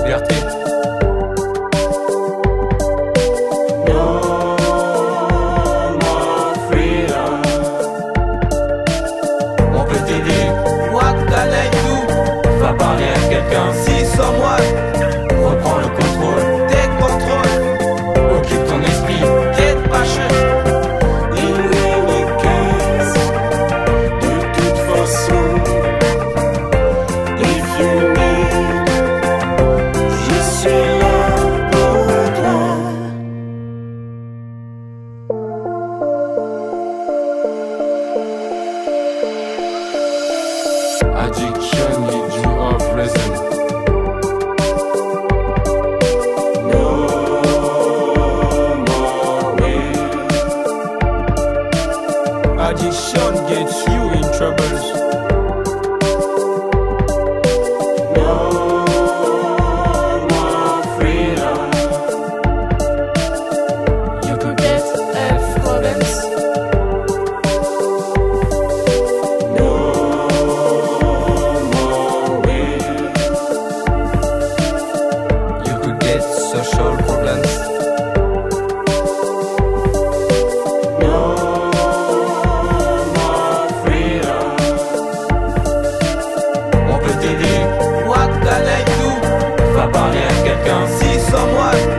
liberté. On peut t'aider. What can I do? Va parler à quelqu'un. See someone, Reprends le contrôle. take control, Occupe ton esprit. get passion. In any case, de toute façon, if you need, je suis là pour toi. Addiction leads you of reason. No more way. Addiction gets you in troubles. No more freedom. You could get health problems. No more way. You could get social problems. No more freedom. On peut t'aider. What can I do? Va parler à quelqu'un. See someone,